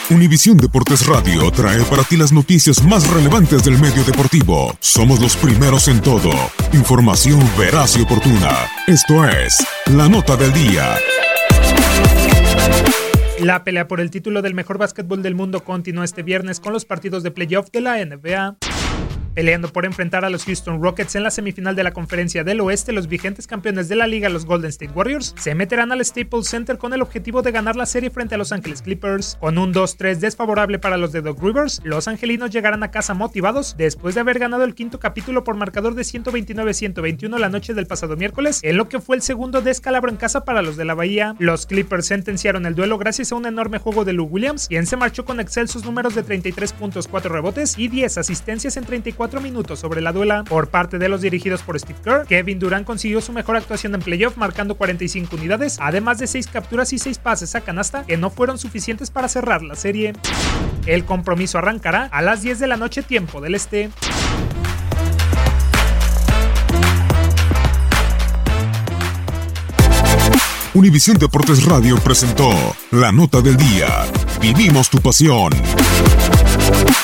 Univisión Deportes Radio trae para ti las noticias más relevantes del medio deportivo. Somos los primeros en todo. Información veraz y oportuna. Esto es La Nota del Día. La pelea por el título del mejor básquetbol del mundo continúa este viernes con los partidos de playoff de la NBA. Peleando por enfrentar a los Houston Rockets en la semifinal de la Conferencia del Oeste, los vigentes campeones de la liga, los Golden State Warriors, se meterán al Staples Center con el objetivo de ganar la serie frente a Los Ángeles Clippers. Con un 2-3 desfavorable para los de Doc Rivers, los angelinos llegarán a casa motivados después de haber ganado el quinto capítulo por marcador de 129-121 la noche del pasado miércoles, en lo que fue el segundo descalabro en casa para los de la Bahía. Los Clippers sentenciaron el duelo gracias a un enorme juego de Lou Williams, quien se marchó con excelsos números de 33 puntos, 4 rebotes y 10 asistencias en 34 minutos sobre la duela. Por parte de los dirigidos por Steve Kerr, Kevin Durant consiguió su mejor actuación en playoff marcando 45 unidades, además de 6 capturas y 6 pases a canasta que no fueron suficientes para cerrar la serie. El compromiso arrancará a las 10 de la noche tiempo del este. Univisión Deportes Radio presentó La Nota del Día. Vivimos tu pasión.